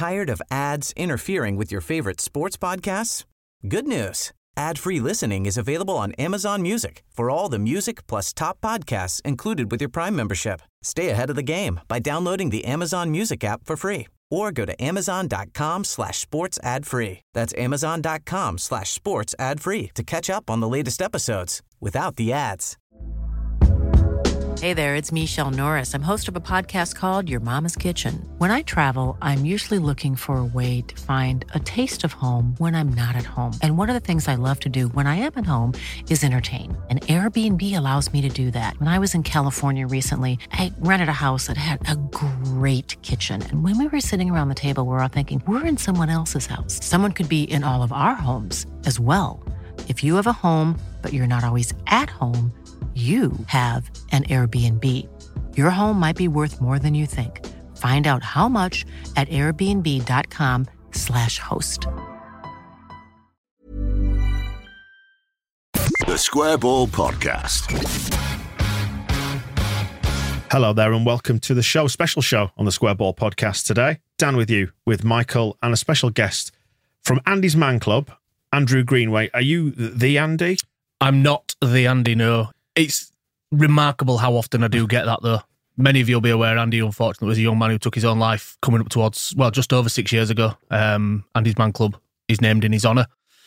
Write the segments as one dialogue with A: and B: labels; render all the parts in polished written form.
A: Tired of ads interfering with your favorite sports podcasts? Good news. Ad-free listening is available on Amazon Music for all the music plus top podcasts included with your Prime membership. Stay ahead of the game by downloading the Amazon Music app for free or go to amazon.com/sports ad free. That's amazon.com/sports ad free to catch up on the latest episodes without the ads.
B: Hey there, it's Michelle Norris. I'm host of a podcast called Your Mama's Kitchen. When I travel, I'm usually looking for a way to find a taste of home when I'm not at home. And one of the things I love to do when I am at home is entertain. And Airbnb allows me to do that. When I was in California recently, I rented a house that had a great kitchen. And when we were sitting around the table, we're all thinking, we're in someone else's house. Someone could be in all of our homes as well. If you have a home, but you're not always at home, you have an Airbnb. Your home might be worth more than you think. Find out how much at airbnb.com/host.
C: The Square Ball Podcast.
D: Hello there and welcome to the show, special show on the Square Ball Podcast today. Dan with you, with Michael and a special guest from Andy's Man Club, Andrew Greenway. Are you the Andy?
E: I'm not the Andy, no. It's remarkable how often I do get that, though. Many of you will be aware Andy, unfortunately, was a young man who took his own life coming up towards, well, just over 6 years ago. Andy's Man Club is named in his honour.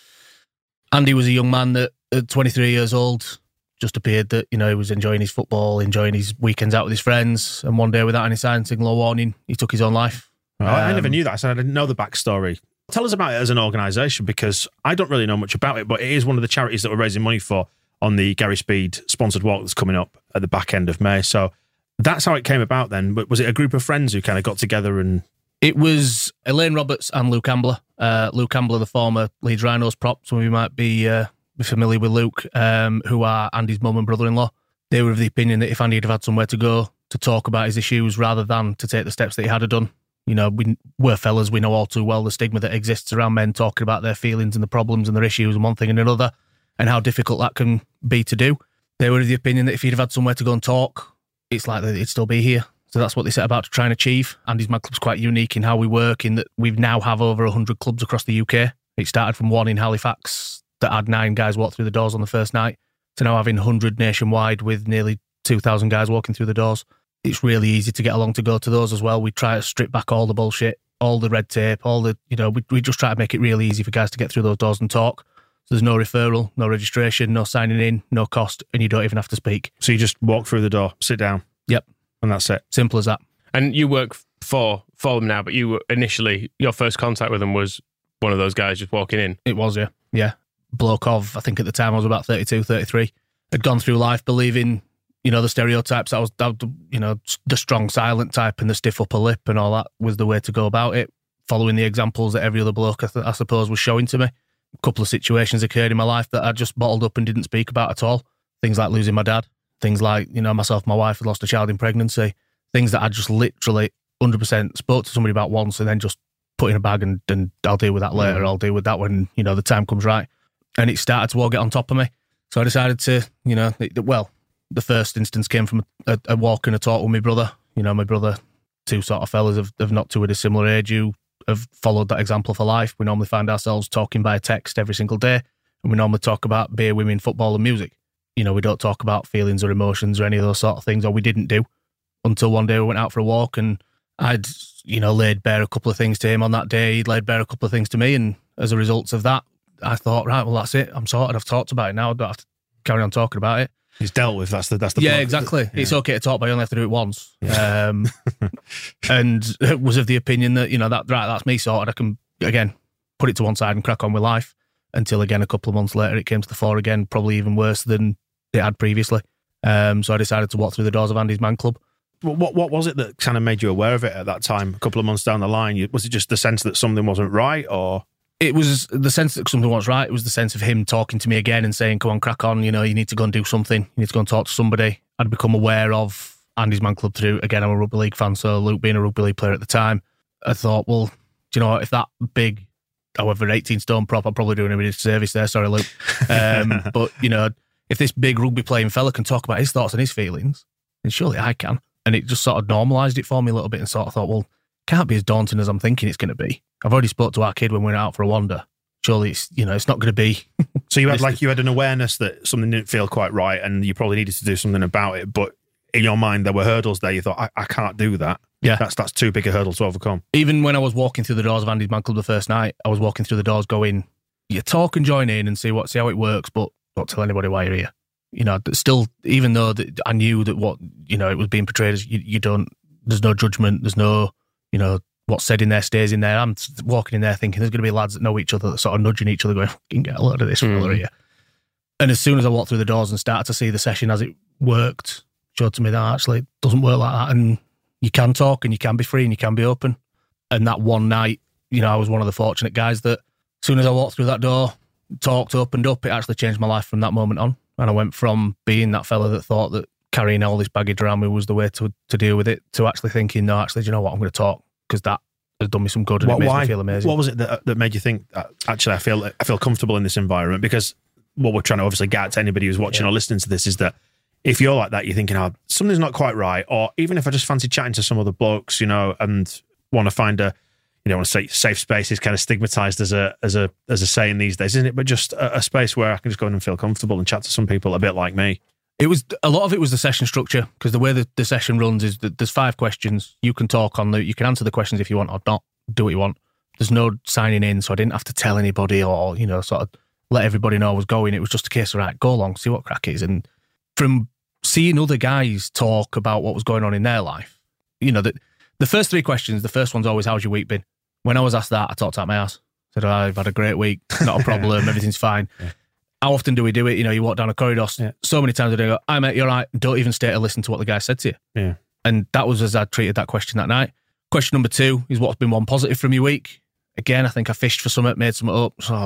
E: Andy was a young man that, at 23 years old, just appeared that, you know, he was enjoying his football, enjoying his weekends out with his friends, and one day, without any sign, signal or warning, he took his own life.
D: I never knew that, so I didn't know the backstory. Tell us about it as an organisation, because I don't really know much about it, but it is one of the charities that we're raising money for on the Gary Speed sponsored walk that's coming up at the back end of May. So that's how it came about then. But was it a group of friends who kind of got together and...
E: It was Elaine Roberts and Luke Ambler. Luke Ambler, the former Leeds Rhinos prop, some of you might be familiar with Luke, who are Andy's mum and brother-in-law. They were of the opinion that if Andy had had somewhere to go to talk about his issues rather than to take the steps that he had done, you know, we're fellas, we know all too well the stigma that exists around men talking about their feelings and the problems and their issues and one thing and another, and how difficult that can be to do. They were of the opinion that if he'd have had somewhere to go and talk, it's likely that he'd still be here. So that's what they set about to try and achieve. Andy's Man Club's quite unique in how we work, in that we now have over 100 clubs across the UK. It started from one in Halifax that had 9 guys walk through the doors on the first night, to now having 100 nationwide with nearly 2,000 guys walking through the doors. It's really easy to get along to go to those as well. We try to strip back all the bullshit, all the red tape, all the, you know, we just try to make it really easy for guys to get through those doors and talk. So there's no referral, no registration, no signing in, no cost, and you don't even have to speak.
D: So you just walk through the door, sit down.
E: Yep.
D: And that's it.
E: Simple as that.
F: And you work for them now, but you were initially, your first contact with them was one of those guys just walking in.
E: It was, yeah. Yeah. Bloke of, I think at the time I was about 32, 33. Had gone through life believing, you know, the stereotypes, you know, the strong silent type and the stiff upper lip and all that was the way to go about it, following the examples that every other bloke, I suppose, was showing to me. A couple of situations occurred in my life that I just bottled up and didn't speak about at all. Things like losing my dad. Things like, you know, myself and my wife had lost a child in pregnancy. Things that I just literally 100% spoke to somebody about once and then just put in a bag and I'll deal with that later. I'll deal with that when, you know, the time comes right. And it started to all get on top of me. So I decided to, you know, the first instance came from a walk and a talk with my brother. You know, my brother, 2 sort of fellas of not too at a similar age who have followed that example for life. We normally find ourselves talking by text every single day, and we normally talk about beer, women, football and music. You know, we don't talk about feelings or emotions or any of those sort of things, or we didn't do, until one day we went out for a walk and I'd, you know, laid bare a couple of things to him on that day. He'd laid bare a couple of things to me, and as a result of that, I thought, right, well, that's it. I'm sorted. I've talked about it now. I don't have to carry on talking about it.
D: It's dealt with. That's the
E: yeah,
D: point.
E: Exactly. Yeah. It's okay to talk, but you only have to do it once.
D: Yeah.
E: And was of the opinion that, you know, that's me sorted. I can, again, put it to one side and crack on with life, until, again, a couple of months later, it came to the fore again, probably even worse than it had previously. So I decided to walk through the doors of Andy's Man Club.
D: What was it that kind of made you aware of it at that time, a couple of months down the line? Was it just the sense that something wasn't right, or...?
E: It was the sense that something was right. It was the sense of him talking to me again and saying, come on, crack on, you know, you need to go and do something. You need to go and talk to somebody. I'd become aware of Andy's Man Club through, again, I'm a rugby league fan, so Luke being a rugby league player at the time, I thought, well, do you know what, if that big, however, 18 stone prop, I'm probably doing him a disservice there, sorry, Luke. But, you know, if this big rugby playing fella can talk about his thoughts and his feelings, then surely I can. And it just sort of normalised it for me a little bit and sort of thought, well, can't be as daunting as I'm thinking it's going to be. I've already spoke to our kid when we went out for a wander. Surely it's, it's not going to be.
D: So you had an awareness that something didn't feel quite right and you probably needed to do something about it. But in your mind, there were hurdles there. You thought, I can't do that.
E: Yeah.
D: That's too big a hurdle to overcome.
E: Even when I was walking through the doors of Andy's Man Club the first night, I was walking through the doors going, you talk and join in and see how it works, but don't tell anybody why you're here. Still, even though that I knew that what, it was being portrayed as, there's no judgment, there's no, what's said in there stays in there. I'm walking in there thinking there's going to be lads that know each other that sort of nudging each other going, fucking get a load of this fella here. And as soon as I walked through the doors and started to see the session as it worked, showed to me that actually it doesn't work like that. And you can talk and you can be free and you can be open. And that one night, I was one of the fortunate guys that as soon as I walked through that door, talked, opened up, it actually changed my life from that moment on. And I went from being that fella that thought that carrying all this baggage around me was the way to deal with it to actually thinking, no, actually, do you know what? I'm going to talk because that has done me some good and it makes me feel amazing.
D: What was it that made you think, actually, I feel comfortable in this environment? Because what we're trying to obviously get to anybody who's watching or listening to this is that if you're like that, you're thinking, something's not quite right. Or even if I just fancy chatting to some other blokes, and want to find want to say safe space is kind of stigmatized as a saying these days, isn't it? But just a space where I can just go in and feel comfortable and chat to some people a bit like me.
E: It was a lot of it was the session structure, because the way the session runs is that there's 5 questions. You can talk you can answer the questions if you want or not. Do what you want. There's no signing in, so I didn't have to tell anybody or sort of let everybody know I was going. It was just a case of, right, go along, see what crack is. And from seeing other guys talk about what was going on in their life, the first 3 questions, the first one's always, how's your week been? When I was asked that, I talked out my ass. Said, I've had a great week, not a problem, everything's fine. Yeah. How often do we do it? You walk down a corridor so many times a day, go, hi mate, you're right. Don't even stay to listen to what the guy said to you. Yeah. And that was as I treated that question that night. Question number 2 is, what's been one positive from your week? Again, I think I fished for something, made something up. So,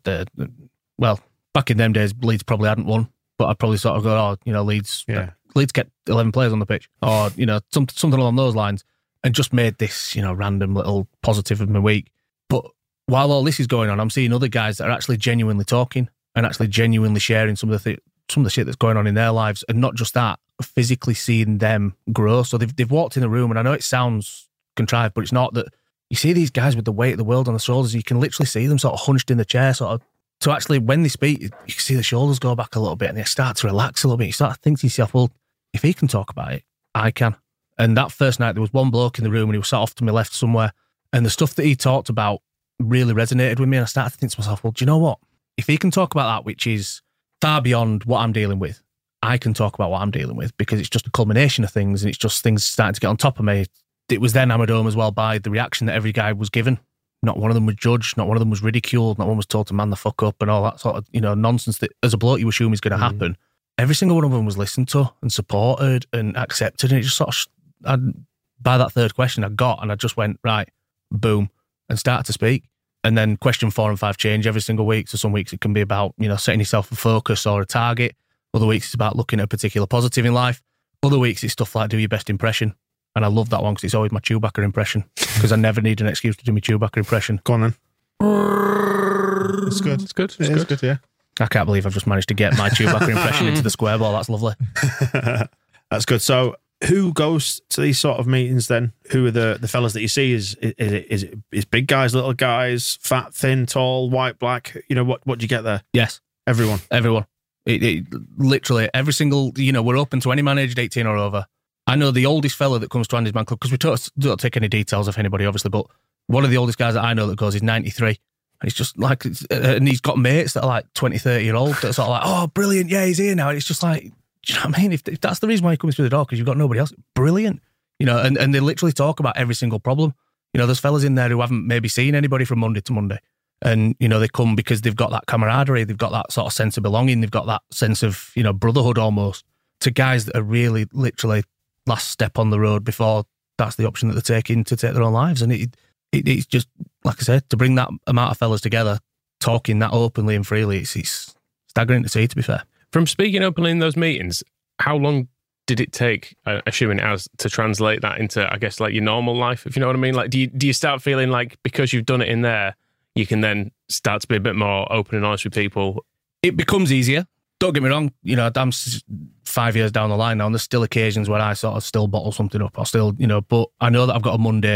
E: well, back in them days, Leeds probably hadn't won, but I'd probably sort of go, Leeds get 11 players on the pitch, or, something along those lines, and just made this, random little positive of my week. But while all this is going on, I'm seeing other guys that are actually genuinely talking and actually genuinely sharing some of the shit that's going on in their lives, and not just that, physically seeing them grow. So they've walked in the room, and I know it sounds contrived, but it's not. That you see these guys with the weight of the world on their shoulders, you can literally see them sort of hunched in the chair, sort of. So actually, when they speak, you can see the shoulders go back a little bit, and they start to relax a little bit. You start to think to yourself, well, if he can talk about it, I can. And that first night, there was one bloke in the room, and he was sat off to my left somewhere, and the stuff that he talked about really resonated with me, and I started to think to myself, well, do you know what? If he can talk about that, which is far beyond what I'm dealing with, I can talk about what I'm dealing with, because it's just a culmination of things, and it's just things starting to get on top of me. It was then hammered home as well by the reaction that every guy was given. Not one of them was judged, not one of them was ridiculed, not one was told to man the fuck up and all that sort of, nonsense that as a bloke you assume is going to happen. Every single one of them was listened to and supported and accepted, and it just sort of, by that 3rd question I got, and I just went, right, boom, and started to speak. And then question 4 and 5 change every single week. So some weeks it can be about, setting yourself a focus or a target. Other weeks it's about looking at a particular positive in life. Other weeks it's stuff like do your best impression. And I love that one because it's always my Chewbacca impression, because I never need an excuse to do my Chewbacca impression.
D: Go on then. It's good. It's good. It's good, yeah.
E: I can't believe I've just managed to get my Chewbacca impression into the square ball. That's lovely.
D: That's good. So who goes to these sort of meetings then? Who are the fellas that you see? Is it big guys, little guys, fat, thin, tall, white, black? What do you get there?
E: Yes.
D: Everyone.
E: It literally every single, we're open to any man aged 18 or over. I know the oldest fella that comes to Andy's Man Club, because we don't take any details of anybody, obviously, but one of the oldest guys that I know that goes is 93. And it's just like, and he's got mates that are like 20, 30 year old that are sort of like, oh, brilliant, yeah, he's here now. And it's just like, do you know what I mean? If that's the reason why he comes through the door, because you've got nobody else, brilliant. And they literally talk about every single problem. There's fellas in there who haven't maybe seen anybody from Monday to Monday. And, they come because they've got that camaraderie, they've got that sort of sense of belonging, they've got that sense of, brotherhood almost, to guys that are really literally last step on the road before that's the option that they're taking to take their own lives. And it's just, like I said, to bring that amount of fellas together, talking that openly and freely, it's staggering to see, to be fair.
F: From speaking openly in those meetings, how long did it take, assuming it has, to translate that into, I guess, like your normal life, if you know what I mean? Like, do you start feeling like because you've done it in there, you can then start to be a bit more open and honest with people?
E: It becomes easier. Don't get me wrong, I'm 5 years down the line now, and there's still occasions where I sort of still bottle something up. I still, but I know that I've got a Monday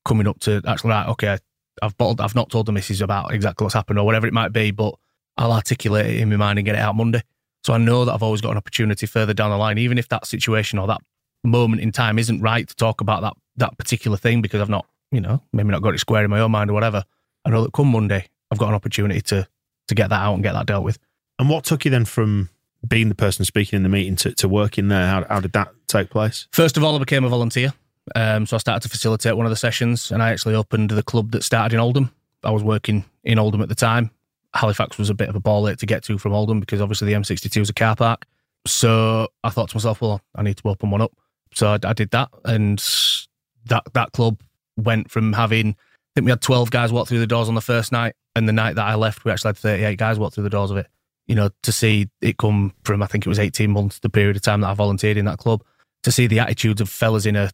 E: coming up to actually, right, okay, I've not told the missus about exactly what's happened or whatever it might be, but I'll articulate it in my mind and get it out Monday. So I know that I've always got an opportunity further down the line, even if that situation or that moment in time isn't right to talk about that particular thing because I've not, maybe not got it square in my own mind or whatever. I know that come Monday, I've got an opportunity to get that out and get that dealt with.
D: And what took you then from being the person speaking in the meeting to working there? How did that take place?
E: First of all, I became a volunteer. So I started to facilitate one of the sessions and I actually opened the club that started in Oldham. I was working in Oldham at the time. Halifax was a bit of a ball ache to get to from Oldham because obviously the M62 is a car park. So I thought to myself, well, I need to open one up. So I did that, and that club went from having, I think we had 12 guys walk through the doors on the first night, and the night that I left, we actually had 38 guys walk through the doors of it. To see it come from, I think it was 18 months, the period of time that I volunteered in that club, to see the attitudes of fellas in a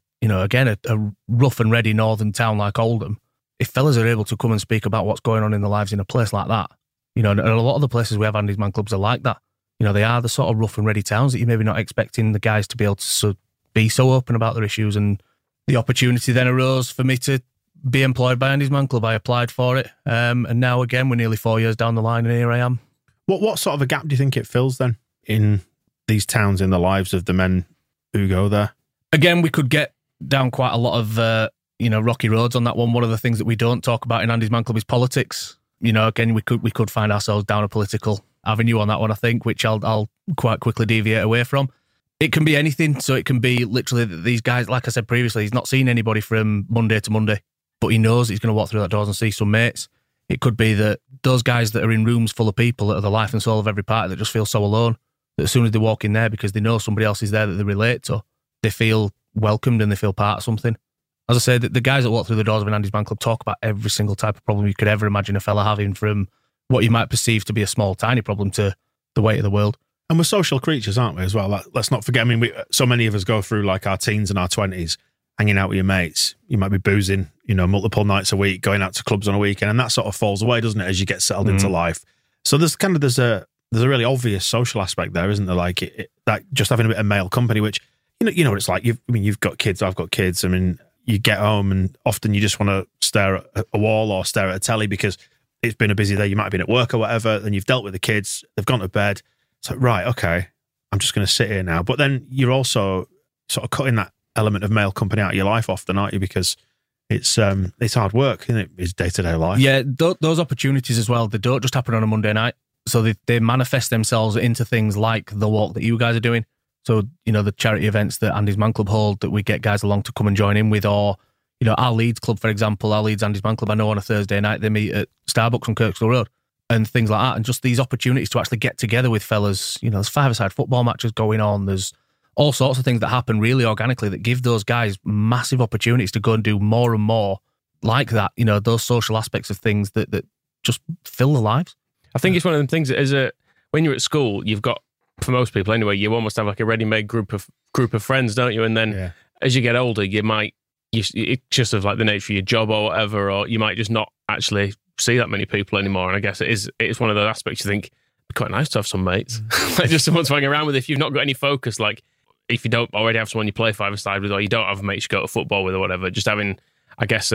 E: rough and ready northern town like Oldham. If fellas are able to come and speak about what's going on in their lives in a place like that, and a lot of the places we have Andy's Man clubs are like that. They are the sort of rough and ready towns that you're maybe not expecting the guys to be able to be so open about their issues. And the opportunity then arose for me to be employed by Andy's Man Club. I applied for it. And now, again, we're nearly 4 years down the line and here I am.
D: What sort of a gap do you think it fills then in these towns, in the lives of the men who go there?
E: Again, we could get down quite a lot of, rocky roads on that one. One of the things that we don't talk about in Andy's Man Club is politics. Again, we could find ourselves down a political avenue on that one, I think, which I'll quite quickly deviate away from. It can be anything. So it can be literally that these guys, like I said previously, he's not seen anybody from Monday to Monday, but he knows he's going to walk through that doors and see some mates. It could be that those guys that are in rooms full of people that are the life and soul of every party that just feel so alone, that as soon as they walk in there, because they know somebody else is there that they relate to, they feel welcomed and they feel part of something. As I say, the guys that walk through the doors of an Andy's Man Club talk about every single type of problem you could ever imagine a fella having, from what you might perceive to be a small, tiny problem to the weight of the world.
D: And we're social creatures, aren't we, as well? Let's not forget, so many of us go through like our teens and our 20s, hanging out with your mates. You might be boozing, multiple nights a week, going out to clubs on a weekend, and that sort of falls away, doesn't it, as you get settled into life? So there's a really obvious social aspect there, isn't there? Like that just having a bit of male company, which, you know what it's like. You've got kids, I've got kids. You get home and often you just want to stare at a wall or stare at a telly because it's been a busy day. You might have been at work or whatever, and you've dealt with the kids. They've gone to bed. It's like, right, okay, I'm just going to sit here now. But then you're also sort of cutting that element of male company out of your life often, aren't you? Because it's hard work, isn't it? It's day-to-day life.
E: Yeah, those opportunities as well, they don't just happen on a Monday night. So they manifest themselves into things like the walk that you guys are doing. So, the charity events that Andy's Man Club hold that we get guys along to come and join in with, or, our Leeds club, for example, our Leeds Andy's Man Club, I know on a Thursday night they meet at Starbucks on Kirkstall Road and things like that. And just these opportunities to actually get together with fellas, there's five-a-side football matches going on. There's all sorts of things that happen really organically that give those guys massive opportunities to go and do more and more like that. Those social aspects of things that just fill their lives.
F: I think it's one of them things that when you're at school, you've got, for most people anyway, you almost have like a ready-made group of friends, don't you? And then as you get older, it's just of like the nature of your job or whatever, or you might just not actually see that many people anymore. And I guess it's one of those aspects you think, it'd be quite nice to have some mates. Like just someone to hang around with if you've not got any focus. Like if you don't already have someone you play five-a-side with, or you don't have mates you go to football with or whatever, just having, I guess,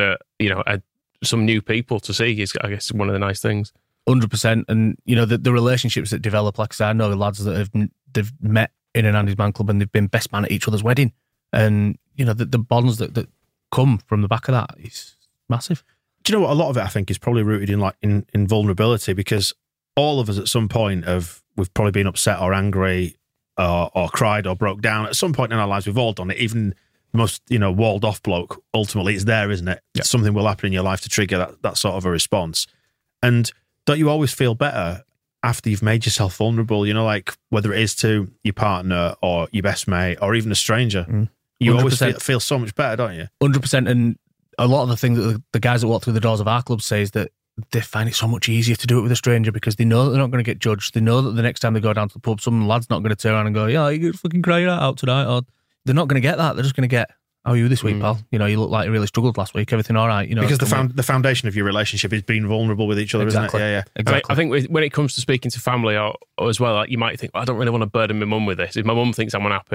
F: some new people to see is, I guess, one of the nice things.
E: 100%. And, the relationships that develop, like I said, I know lads that they've met in an Andy's Man Club and they've been best man at each other's wedding. And, the bonds that come from the back of that is massive.
D: Do you know what? A lot of it, I think, is probably rooted in vulnerability, because all of us at some point we've probably been upset or angry or cried or broke down. At some point in our lives, we've all done it. Even the most, walled off bloke, ultimately it's there, isn't it? Yeah. Something will happen in your life to trigger that sort of a response. And don't you always feel better after you've made yourself vulnerable? Like whether it is to your partner or your best mate or even a stranger, you 100%. Always feel so much better, don't you?
E: 100%. And a lot of the things that the guys that walk through the doors of our club say is that they find it so much easier to do it with a stranger because they know that they're not going to get judged. They know that the next time they go down to the pub, some lad's not going to turn around and go, yeah, you could fucking cry that out tonight. Or they're not going to get that. They're just going to get, how are you this week, pal? You look like you really struggled last week. Everything all right? Because
D: the foundation of your relationship is being vulnerable with each other,
E: exactly.
D: Isn't it? Yeah.
E: Exactly.
F: I think when it comes to speaking to family or as well, like, you might think, I don't really want to burden my mum with this. If my mum thinks I'm unhappy,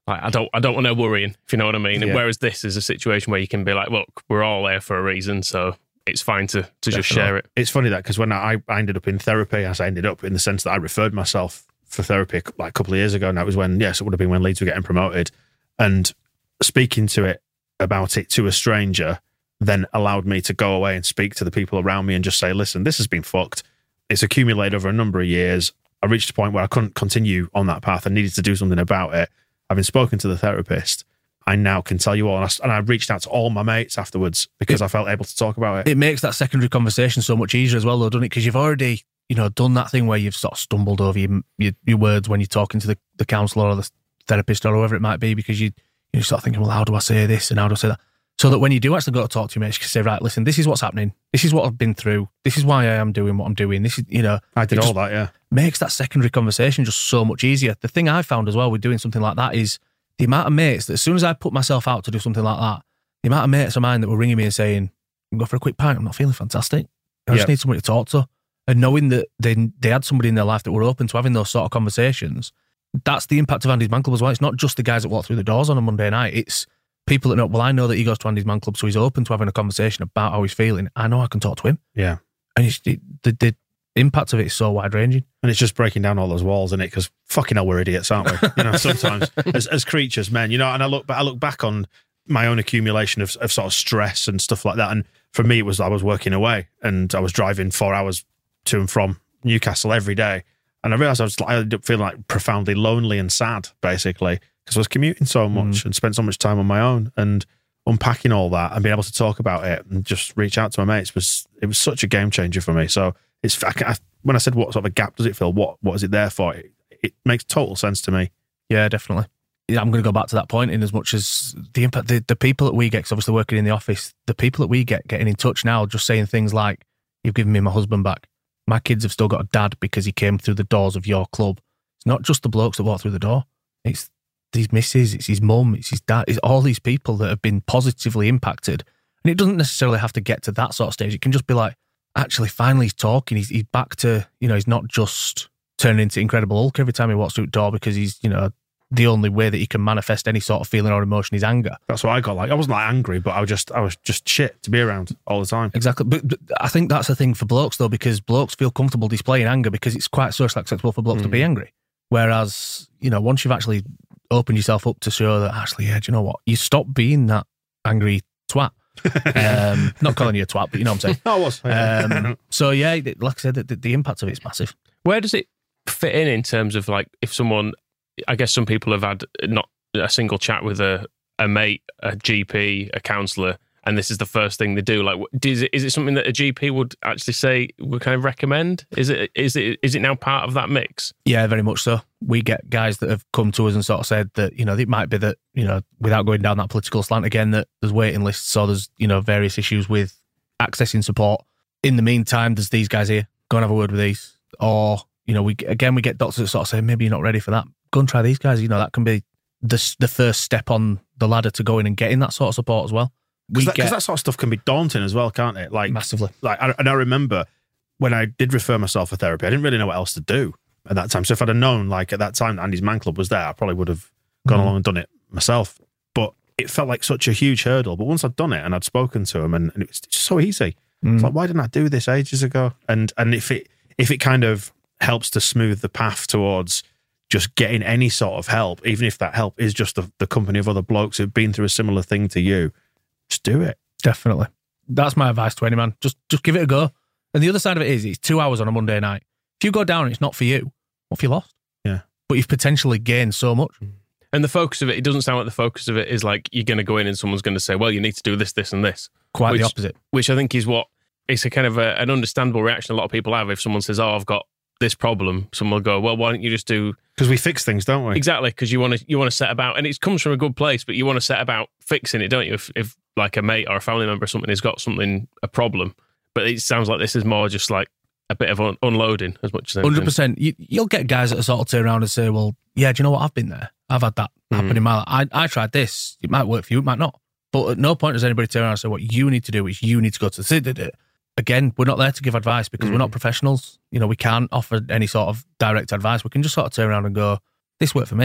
F: Like, I don't want to worrying, if you know what I mean.
D: Yeah.
F: Whereas this is a situation where you can be like, look, we're all there for a reason, so it's fine to just share it.
D: It's funny that because when I ended up in therapy, as I ended up in the sense that I referred myself for therapy like a couple of years ago, and that was when, it would have been when Leeds were getting promoted, and speaking about it to a stranger then allowed me to go away and speak to the people around me and just say, listen, this has been fucked. It's accumulated over a number of years. I reached a point where I couldn't continue on that path. I needed to do something about it. Having spoken to the therapist, I now can tell you all. And I reached out to all my mates afterwards because I felt able to talk about it.
E: It makes that secondary conversation so much easier as well, though, doesn't it? Because you've already, done that thing where you've sort of stumbled over your words when you're talking to the counsellor or the therapist or whoever it might be, because you start thinking, well, how do I say this and how do I say that? So that when you do actually go to talk to your mates, you can say, right, listen, this is what's happening. This is what I've been through. This is why I am doing what I'm doing. This is,
D: I did all that, yeah.
E: Makes that secondary conversation just so much easier. The thing I found as well with doing something like that is the amount of mates that as soon as I put myself out to do something like that, the amount of mates of mine that were ringing me and saying, I'm going for a quick pint, I'm not feeling fantastic. I just need somebody to talk to. And knowing that they had somebody in their life that were open to having those sort of conversations, that's the impact of Andy's Man Club as well. It's not just the guys that walk through the doors on a Monday night. It's people that know, well, I know that he goes to Andy's Man Club, so he's open to having a conversation about how he's feeling. I know I can talk to him.
D: Yeah.
E: And the impact of it is so wide-ranging.
D: And it's just breaking down all those walls, isn't it? Because fucking hell, we're idiots, aren't we? Sometimes as creatures, men, and I look back on my own accumulation of sort of stress and stuff like that. And for me, it was, I was working away and I was driving 4 hours to and from Newcastle every day. And I realised I ended up feeling like profoundly lonely and sad, basically, because I was commuting so much and spent so much time on my own, and unpacking all that and being able to talk about it and just reach out to my mates was such a game changer for me. So it's, when I said what sort of a gap does it fill, what is it there for? It makes total sense to me.
E: Yeah, definitely. I'm going to go back to that point in as much as the impact, the people that we get, because obviously working in the office, the people that we get getting in touch now, just saying things like, you've given me my husband back. My kids have still got a dad because he came through the doors of your club. It's not just the blokes that walk through the door. It's his missus, it's his mum, it's his dad, it's all these people that have been positively impacted. And it doesn't necessarily have to get to that sort of stage. It can just be like, actually, finally he's talking. He's back to, he's not just turning into Incredible Hulk every time he walks through the door because he's, the only way that he can manifest any sort of feeling or emotion is anger.
D: That's what I got like. I wasn't like angry, but I was just shit to be around all the time.
E: Exactly. But I think that's the thing for blokes though, because blokes feel comfortable displaying anger because it's quite socially acceptable for blokes to be angry. Whereas, once you've actually opened yourself up to show that actually, yeah, do you know what? You stop being that angry twat. Not calling you a twat, but you know what I'm saying.
D: I was.
E: So yeah, like I said, the impact of it's massive.
F: Where does it fit in terms of like if someone, I guess some people have had not a single chat with a mate, a GP, a counsellor, and this is the first thing they do. Like, is it something that a GP would actually say would kind of recommend? Is it now part of that mix?
E: Yeah, very much so. We get guys that have come to us and sort of said that it might be that without going down that political slant again, that there's waiting lists or there's various issues with accessing support. In the meantime, there's these guys here. Go and have a word with these, or we get doctors that sort of say maybe you're not ready for that. Go and try these guys. That can be the first step on the ladder to going and getting that sort of support as well.
D: Because that sort of stuff can be daunting as well, can't it? Like
E: massively.
D: Like, and I remember when I did refer myself for therapy, I didn't really know what else to do at that time. So if I'd have known, like at that time, Andy's Man Club was there, I probably would have gone along and done it myself. But it felt like such a huge hurdle. But once I'd done it and I'd spoken to him, and it was just so easy. It's like, why didn't I do this ages ago? And if it kind of helps to smooth the path towards just getting any sort of help, even if that help is just the company of other blokes who've been through a similar thing to you, just do it.
E: Definitely. That's my advice to any man. Just give it a go. And the other side of it is, it's 2 hours on a Monday night. If you go down and it's not for you, what have you lost?
D: Yeah.
E: But you've potentially gained so much.
F: And the focus of it doesn't sound like the focus of it is like you're going to go in and someone's going to say, well, you need to do this, this and this.
E: Quite the opposite.
F: Which I think is it's a kind of an understandable reaction a lot of people have. If someone says, oh, I've got this problem, someone will go, well, why don't you just do...
D: Because we fix things, don't we?
F: Exactly, because you want to set about, and it comes from a good place, but you want to set about fixing it, don't you? If like a mate or a family member or something has got a problem, but it sounds like this is more just like a bit of unloading as much as anything.
E: 100%. You'll get guys that sort of turn around and say, well, yeah, do you know what? I've been there. I've had that happen in my life. I tried this. It might work for you, it might not. But at no point does anybody turn around and say, what you need to do is you need to go to the... Again, we're not there to give advice because we're not professionals. We can't offer any sort of direct advice. We can just sort of turn around and go, this worked for me.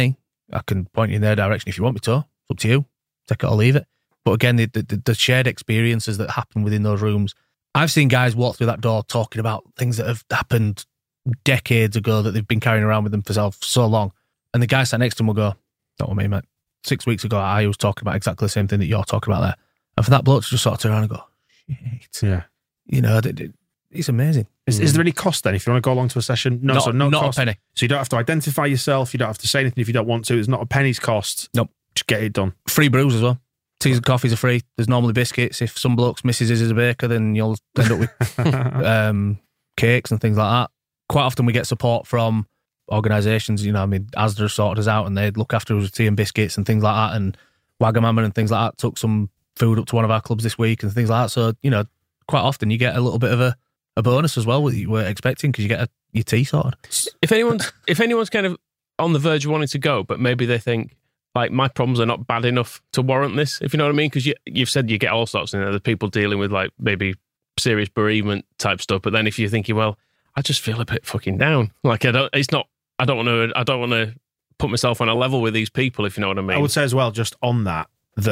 E: I can point you in their direction if you want me to. It's up to you. Take it or leave it. But again, the shared experiences that happen within those rooms. I've seen guys walk through that door talking about things that have happened decades ago that they've been carrying around with them for so long. And the guy sat next to them will go, "Not with me, mate. 6 weeks ago, I was talking about exactly the same thing that you're talking about there." And for that bloke to just sort of turn around and go, "Shit."
D: Yeah.
E: You know, it's amazing.
D: Is there any cost then if you want to go along to a session? No,
E: not
D: cost.
E: a penny.
D: So you don't have to identify yourself. You don't have to say anything if you don't want to. There's not a penny's cost.
E: Nope.
D: Just get it done.
E: Free brews as well. Teas and coffees are free. There's normally biscuits. If some blokes misses his as a baker, then you'll end up with cakes and things like that. Quite often we get support from organisations, you know, I mean, Asda sorted us out and they'd look after us with tea and biscuits and things like that, and Wagamama and things like that took some food up to one of our clubs this week and things like that. So, you know, quite often you get a little bit of a bonus as well, what you were expecting, because you get your tea sorted.
F: If anyone's kind of on the verge of wanting to go, but maybe they think, like, my problems are not bad enough to warrant this, if you know what I mean, because you've said you get all sorts, you know, the people dealing with, like, maybe serious bereavement type stuff, but then if you're thinking, well, I just feel a bit fucking down, like, I don't want to put myself on a level with these people, if you know what I mean.
D: I would say as well, just on that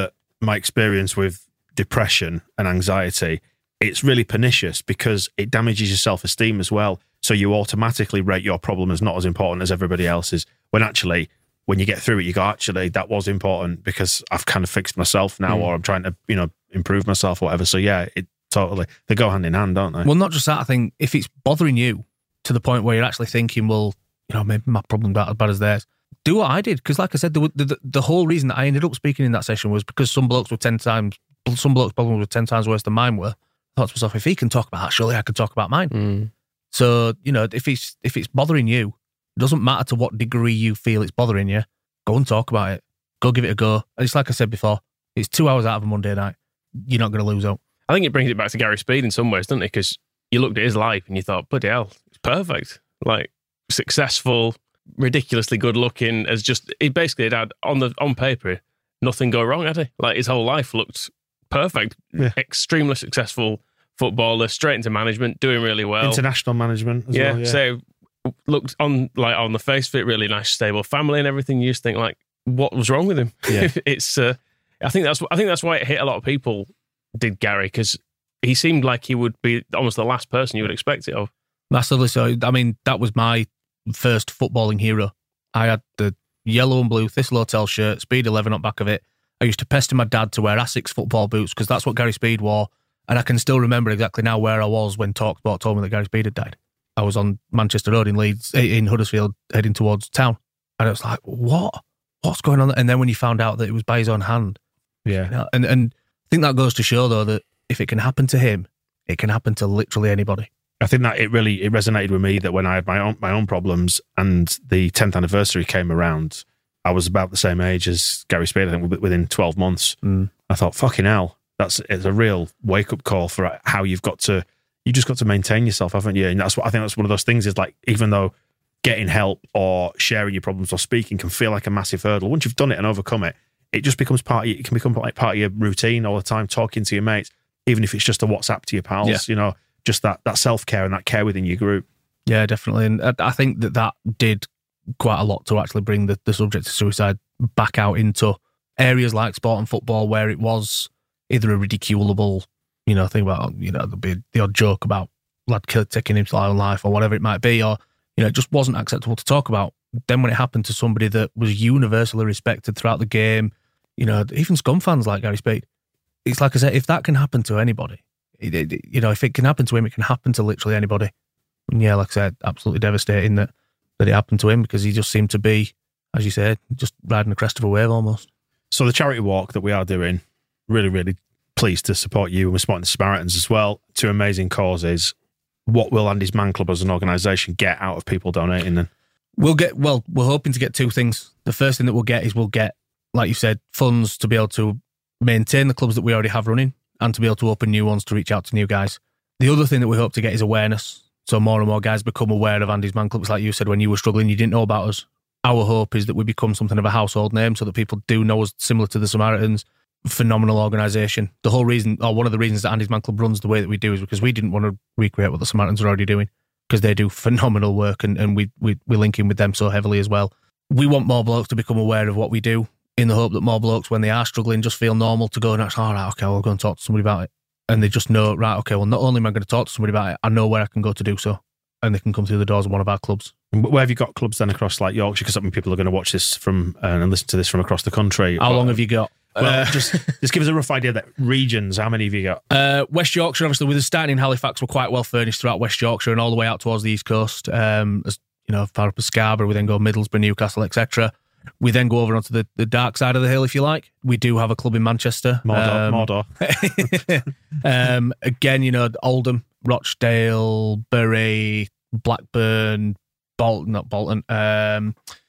D: my experience with depression and anxiety, it's really pernicious because it damages your self-esteem as well. So you automatically rate your problem as not as important as everybody else's, when actually, when you get through it, you go, actually, that was important because I've kind of fixed myself now, or I'm trying to, you know, improve myself or whatever. So yeah, they go hand in hand, don't they?
E: Well, not just that. I think if it's bothering you to the point where you're actually thinking, well, you know, maybe my problem's not as bad as theirs, do what I did. Because like I said, the whole reason that I ended up speaking in that session was because some blokes' problems were 10 times worse than mine were. I thought to myself, if he can talk about that, surely I can talk about mine. So, you know, if it's bothering you, it doesn't matter to what degree you feel it's bothering you, go and talk about it. Go give it a go. And it's like I said before, it's 2 hours out of a Monday night. You're not going to lose out.
F: I think it brings it back to Gary Speed in some ways, doesn't it? Because you looked at his life and you thought, bloody hell, it's perfect. Like, successful, ridiculously good looking, he basically had on paper, nothing go wrong, had he? Like, his whole life looked perfect. Yeah. Extremely successful footballer, straight into management, doing really well.
D: International management as well. Yeah.
F: So looked on the face of it, really nice, stable family and everything. You just think, like, what was wrong with him? Yeah. It's I think that's why it hit a lot of people, did Gary, because he seemed like he would be almost the last person you would expect it of.
E: Massively so. I mean, that was my first footballing hero. I had the yellow and blue Thistle Hotel shirt, Speed 11 on back of it. I used to pester my dad to wear Asics football boots because that's what Gary Speed wore. And I can still remember exactly now where I was when TalkSport told me that Gary Speed had died. I was on Manchester Road in Huddersfield, heading towards town. And it was like, what's going on? And then when you found out that it was by his own hand.
D: Yeah.
E: You know, and I think that goes to show, though, that if it can happen to him, it can happen to literally anybody.
D: I think that it resonated with me that when I had my own problems and the 10th anniversary came around, I was about the same age as Gary Speed, I think, within 12 months. I thought, fucking hell, it's a real wake-up call for how you just got to maintain yourself, haven't you? And I think that's one of those things is, like, even though getting help or sharing your problems or speaking can feel like a massive hurdle, once you've done it and overcome it, it just becomes part of your routine all the time, talking to your mates, even if it's just a WhatsApp to your pals, you know, just that self-care and that care within your group.
E: Yeah, definitely. And I think that did quite a lot to actually bring the subject of suicide back out into areas like sport and football, where it was either a ridiculable, you know, thing about, you know, there'd be the odd joke about lad taking his own life or whatever it might be, or, you know, it just wasn't acceptable to talk about. Then when it happened to somebody that was universally respected throughout the game, you know, even scum fans like Gary Speed, it's like I said, if that can happen to anybody, you know, if it can happen to him, it can happen to literally anybody. And yeah, like I said, absolutely devastating that it happened to him, because he just seemed to be, as you said, just riding the crest of a wave almost.
D: So the charity walk that we are doing, really, really pleased to support you, and we're supporting the Samaritans as well. Two amazing causes. What will Andy's Man Club as an organisation get out of people donating then?
E: We're hoping to get two things. The first thing that we'll get, like you said, funds to be able to maintain the clubs that we already have running and to be able to open new ones to reach out to new guys. The other thing that we hope to get is awareness. So more and more guys become aware of Andy's Man Club. It's like you said, when you were struggling, you didn't know about us. Our hope is that we become something of a household name so that people do know us, similar to the Samaritans. Phenomenal organisation. The whole reason, or one of the reasons that Andy's Man Club runs the way that we do, is because we didn't want to recreate what the Samaritans are already doing, because they do phenomenal work, and we link in with them so heavily as well. we want more blokes to become aware of what we do, in the hope that more blokes, when they are struggling, just feel normal to go and actually, all right, okay, we'll go and talk to somebody about it. And they just know, right, okay, well, not only am I going to talk to somebody about it, I know where I can go to do so. And they can come through the doors of one of our clubs.
D: And where have you got clubs then across like Yorkshire? Because some people are going to watch this from and listen to this from across the country.
E: How long have you got?
D: Well, just give us a rough idea that regions. How many have you got?
E: West Yorkshire, obviously, with us starting in Halifax, we're quite well furnished throughout West Yorkshire and all the way out towards the East Coast. As you know, far up as Scarborough, we then go Middlesbrough, Newcastle, etc. We then go over onto the dark side of the hill, if you like. We do have a club in Manchester.
D: Mordor.
E: Again, you know, Oldham, Rochdale, Bury, Blackburn, Bolton, not Bolton. I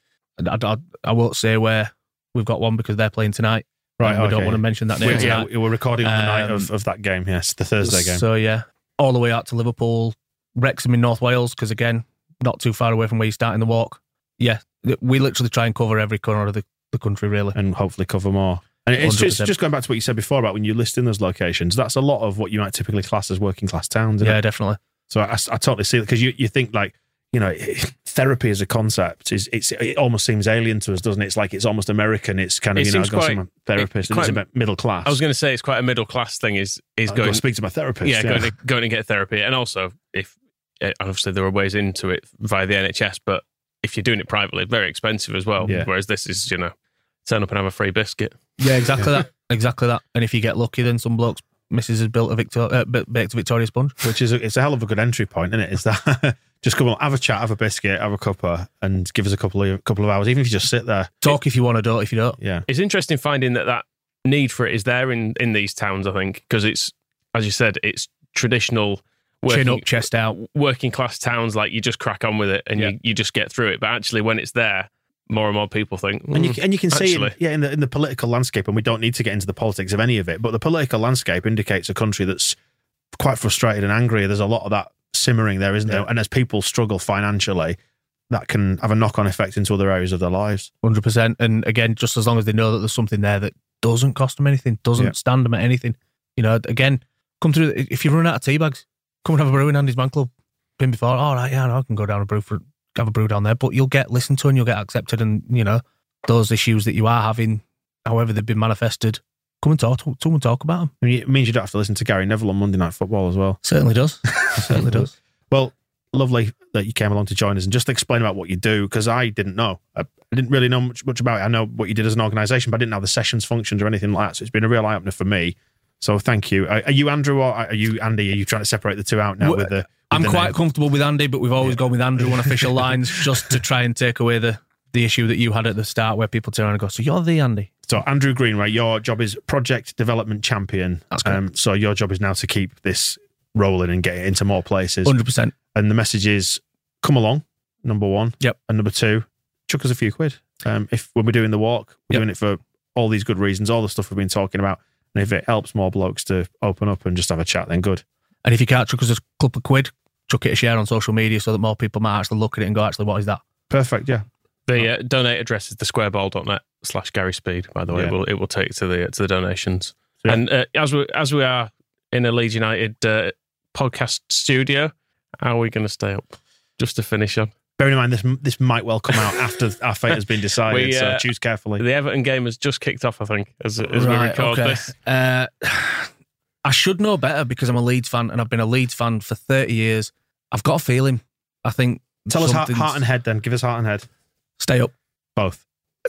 E: won't say where we've got one because they're playing tonight.
D: Right,
E: we don't want to mention that name.
D: Yeah, we're recording on the night of that game, yes, the Thursday game.
E: So, yeah, all the way out to Liverpool, Wrexham in North Wales, because, again, not too far away from where you're starting the walk. Yeah, we literally try and cover every corner of the country, really.
D: And hopefully cover more. And it's
E: 100%.
D: just going back to what you said before about when you list in those locations, that's a lot of what you might typically class as working class towns, isn't it?
E: Definitely.
D: So I totally see it, because you think like, you know, therapy as a concept it almost seems alien to us, doesn't it? It's like it's almost American. It's kind of, you know, I've got some therapist and it's about middle class.
F: I was going to say it's quite a middle class thing. Is going
D: to speak to my therapist.
F: Yeah, going to get therapy, and also if obviously there are ways into it via the NHS, but if you're doing it privately, it's very expensive as well. Yeah. Whereas this is, you know, turn up and have a free biscuit.
E: Yeah, exactly that. Exactly that. And if you get lucky, then some blokes. Mrs. has built baked a Victoria sponge,
D: which is it's a hell of a good entry point, isn't it? Is that just come on, have a chat, have a biscuit, have a cuppa, and give us a couple of hours, even if you just sit there,
E: talk if you want to, don't if you don't.
D: Yeah,
F: it's interesting finding that need for it is there in these towns. I think because it's, as you said, it's traditional
E: chin up, chest out,
F: working class towns. Like you just crack on with it and you just get through it. But actually, when it's there, more and more people think,
D: and you can see in the political landscape, and we don't need to get into the politics of any of it, but the political landscape indicates a country that's quite frustrated and angry. There's a lot of that simmering there, isn't there? And as people struggle financially, that can have a knock-on effect into other areas of their lives.
E: 100%. And again, just as long as they know that there's something there that doesn't cost them anything, doesn't stand them at anything, you know, again, come through. If you run out of tea bags, come and have a brew in Andy's Man Club. Been before, all right, yeah, I can go down and have a brew down there, but you'll get listened to and you'll get accepted, and you know those issues that you are having, however they've been manifested, come and talk about them.
D: I mean, it means you don't have to listen to Gary Neville on Monday Night Football as well.
E: Certainly does. Certainly does.
D: Well, lovely that you came along to join us and just explain about what you do, because I didn't know. I didn't really know much about it. I know what you did as an organisation, but I didn't know the sessions functions or anything like that. So it's been a real eye opener for me. So thank you. Are you Andrew or are you Andy? Are you trying to separate the two out now with the?
E: I'm quite comfortable with Andy, but we've always gone with Andrew on official lines just to try and take away the issue that you had at the start where people turn around and go, so you're the Andy.
D: So Andrew Greenway, your job is Project Development Champion.
E: That's correct.
D: So your job is now to keep this rolling and get it into more places.
E: 100%.
D: And the message is, come along, number one.
E: Yep.
D: And number two, chuck us a few quid. When we're doing the walk, we're doing it for all these good reasons, all the stuff we've been talking about. And if it helps more blokes to open up and just have a chat, then good.
E: And if you can't chuck us a couple of quid, chuck it a share on social media so that more people might actually look at it and go, actually, what is that?
D: Perfect, yeah.
F: The donate address is thesquareball.net/Gary Speed, by the way.
D: Yeah.
F: It will take to the donations.
D: Yeah.
F: And as we are in a Leeds United podcast studio, how are we going to stay up? Just to finish on.
D: Bearing in mind, this might well come out after our fate has been decided, so choose carefully.
F: The Everton game has just kicked off, I think, as we record this.
E: I should know better because I'm a Leeds fan and I've been a Leeds fan for 30 years. I've got a feeling. I think.
D: Tell us heart and head then. Give us heart and head.
E: Stay up.
D: Both.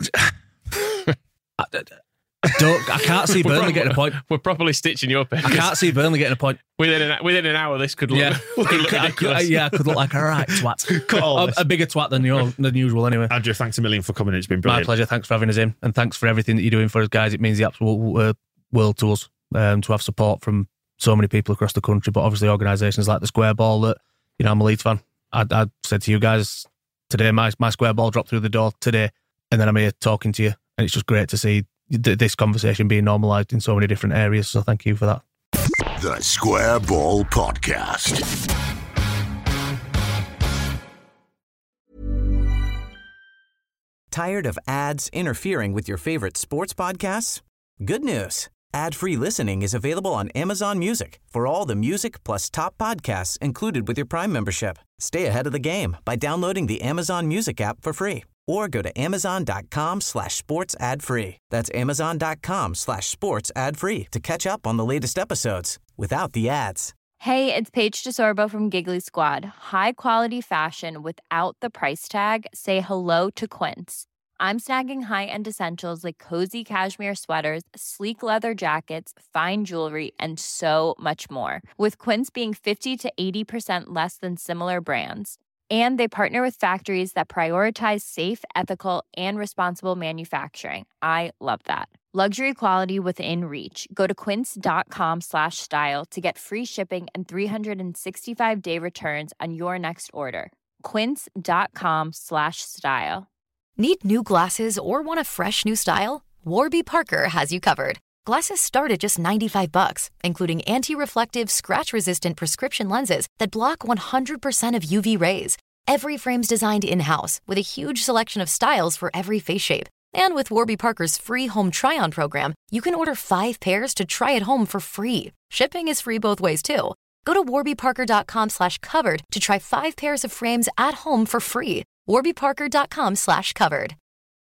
E: I can't see Burnley getting a point.
F: We're properly stitching you up.
E: I can't see Burnley getting a point.
F: Within an hour, this could look, ridiculous.
E: I could look like a right twat. A bigger twat than usual anyway.
D: Andrew, thanks a million for coming. It's been brilliant.
E: My pleasure. Thanks for having us in. And thanks for everything that you're doing for us, guys. It means the absolute world to us to have support from so many people across the country, but obviously organisations like the Square Ball that, you know, I'm a Leeds fan. I said to you guys today, my Square Ball dropped through the door today, and then I'm here talking to you, and it's just great to see this conversation being normalised in so many different areas, so thank you for that.
C: The Square Ball Podcast.
A: Tired of ads interfering with your favorite sports podcasts? Good news. Ad-free listening is available on Amazon Music for all the music plus top podcasts included with your Prime membership. Stay ahead of the game by downloading the Amazon Music app for free or go to amazon.com/sports ad free. That's amazon.com/sports ad free to catch up on the latest episodes without the ads.
G: Hey, it's Paige DeSorbo from Giggly Squad. High quality fashion without the price tag. Say hello to Quince. I'm snagging high-end essentials like cozy cashmere sweaters, sleek leather jackets, fine jewelry, and so much more. With Quince being 50 to 80% less than similar brands. And they partner with factories that prioritize safe, ethical, and responsible manufacturing. I love that. Luxury quality within reach. Go to quince.com/style to get free shipping and 365-day returns on your next order. Quince.com/style.
H: Need new glasses or want a fresh new style? Warby Parker has you covered. Glasses start at just $95, including anti-reflective, scratch-resistant prescription lenses that block 100% of UV rays. Every frame's designed in-house with a huge selection of styles for every face shape. And with Warby Parker's free home try-on program, you can order 5 pairs to try at home for free. Shipping is free both ways, too. Go to warbyparker.com/covered to try 5 pairs of frames at home for free. warbyparker.com/covered.